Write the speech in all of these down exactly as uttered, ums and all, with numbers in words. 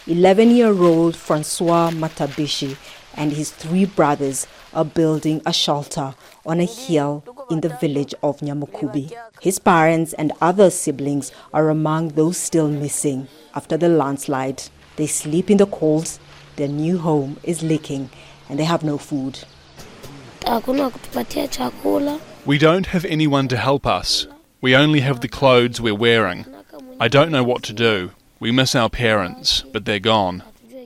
eleven-year-old Francois Matabishi and his three brothers are building a shelter on a hill in the village of Nyamukubi. His parents and other siblings are among those still missing after the landslide. They sleep in the cold, their new home is leaking, and they have no food. We don't have anyone to help us. We only have the clothes we're wearing. I don't know what to do. We miss our parents, but they're gone.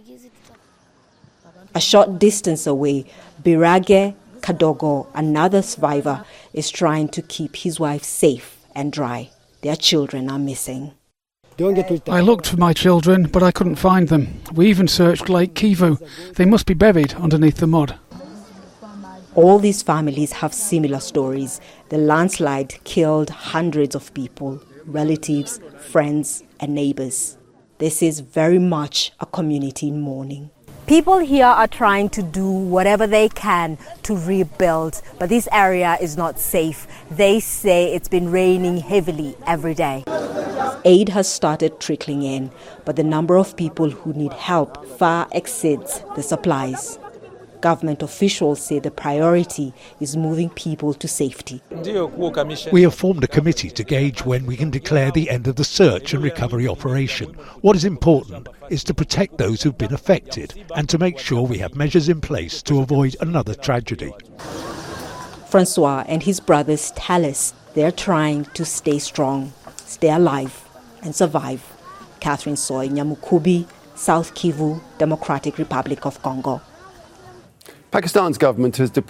A short distance away, Birage Kadogo, another survivor, is trying to keep his wife safe and dry. Their children are missing. I looked for my children, but I couldn't find them. We even searched Lake Kivu. They must be buried underneath the mud. All these families have similar stories. The landslide killed hundreds of people, relatives, friends, and neighbors. This is very much a community in mourning. People here are trying to do whatever they can to rebuild, but this area is not safe. They say it's been raining heavily every day. Aid has started trickling in, but the number of people who need help far exceeds the supplies. Government officials say the priority is moving people to safety. We have formed a committee to gauge when we can declare the end of the search and recovery operation. What is important is to protect those who've been affected and to make sure we have measures in place to avoid another tragedy. Francois and his brothers tell us they're trying to stay strong, stay alive and survive. Catherine Soy, Nyamukubi, South Kivu, Democratic Republic of Congo. Pakistan's government has deployed